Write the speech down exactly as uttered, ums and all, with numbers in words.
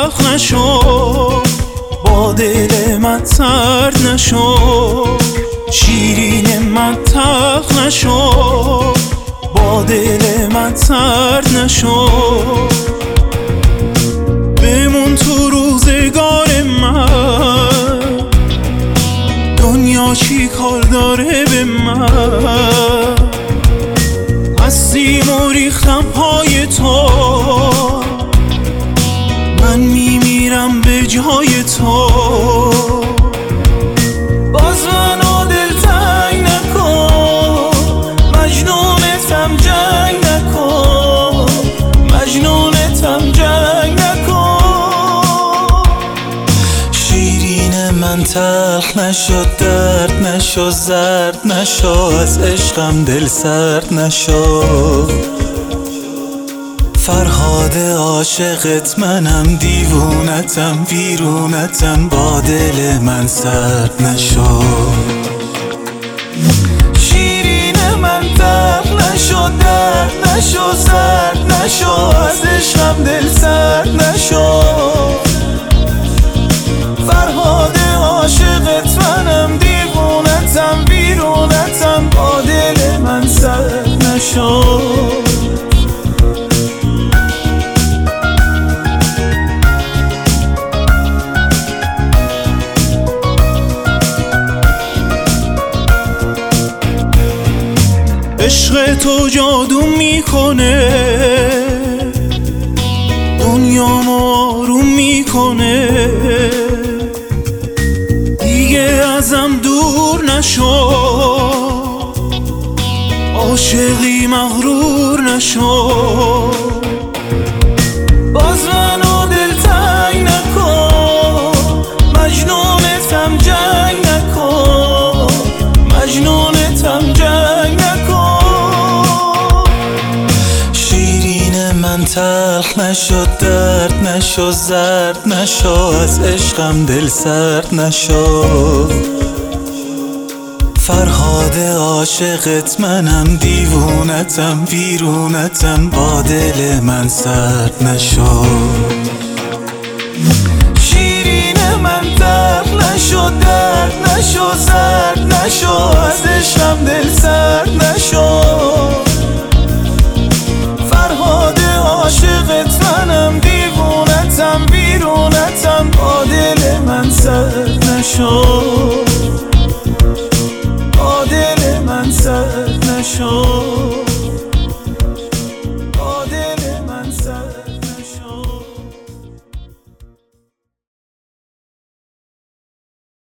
تلخ نشو، با دل من سرد نشو. شیرین من تلخ نشو، با دل من سرد نشو. بمون تو روزگار من، دنیا چی کار داره به من. هستیم و ریختم پای تو، من میمیرم به جای تو. باز منو دلتنگ نکن، مجنونتم جنگ نکن، مجنونتم جنگ نکن. شیرین من تلخ نشو، درد نشو، زرد نشو، از عشقم دل سرد نشو. فرهاد عاشقت منم، دیوونتم ویرونتم، با دل من سرد نشو. شیرین من تلخ نشو، درد نشو، زرد نشو، از عشقم دل سرد نشو. فرهاد عاشقت منم، دیوونتم ویرونتم، با دل من سرد نشو. عشق تو جادو میکنه، دنیامو آروم میکنه. دیگه ازم دور نشو، عاشقی مغرور نشو. باز منو دلتنگ نکن، مجنونتم جنگ نکن، مجنونتم جنگ نکن. من تلخ نشو، درد نشو، زرد نشو، از عشقم دل سرد نشو. فرهاد عاشقت منم، دیوونتم ویرونتم، با دل من سرد نشو. شیرین من تلخ نشو، درد نشو، زرد نشو، از عشقم